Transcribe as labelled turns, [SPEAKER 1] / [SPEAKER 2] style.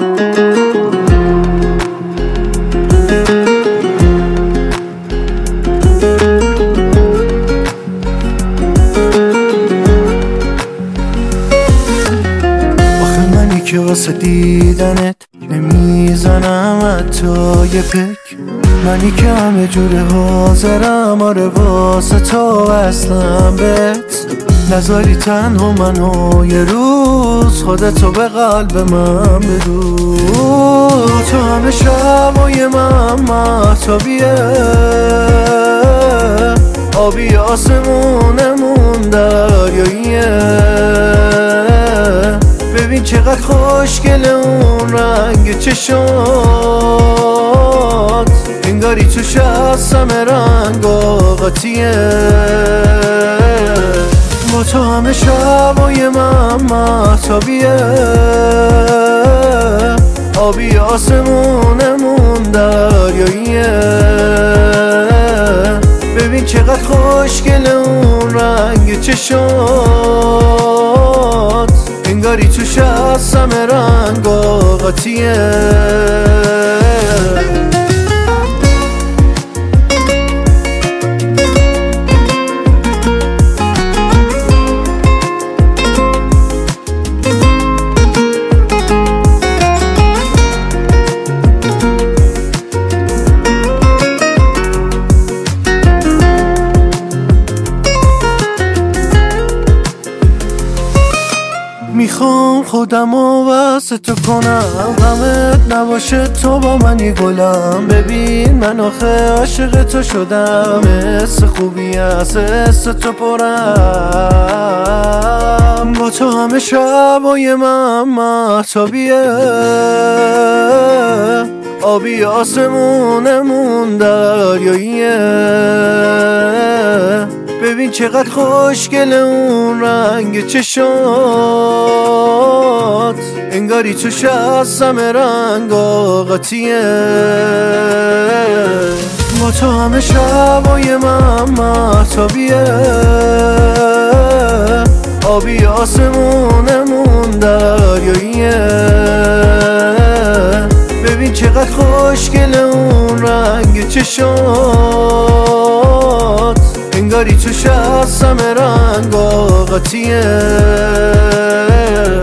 [SPEAKER 1] که واسه دیدنت نمیزنم حتی یه پک، منی که همه جوره حاضرم آره واسه تو اصلا بهت نذاری تنها منو یه روز، خودتو به قلب من بدو. تو همه شبای من مهتابیه، آبی آسمونمون دریاییه، ببین چقدر خوشگله اون رنگ چشات، انگاری توش از همه رنگ آقاتیه. با تو همه شبای من مهتابیه، آبی آسمونمون دریاییه، ببین چقدر خوشگله اون رنگ چشات، انگاری توش از همه رنگ آقاتیه. میخوام خودم و واسه تو کنم، غمت نباشه تو با منی گلم، ببین من آخه عاشق تو شدم، حس خوبی از حس تو پرم. با تو همه شبای من مهتابیه، آبی آسمونمون دریاییه، ببین چقدر خوشگله اون رنگ چشات، انگاری توش از همه رنگ آقاتیه. با تو همه شبای من مهتابیه، آبی آسمونمون دریاییه، ببین چقدر خوشگله اون رنگ چشات، انگاری توش از همه رنگ آقاتیه.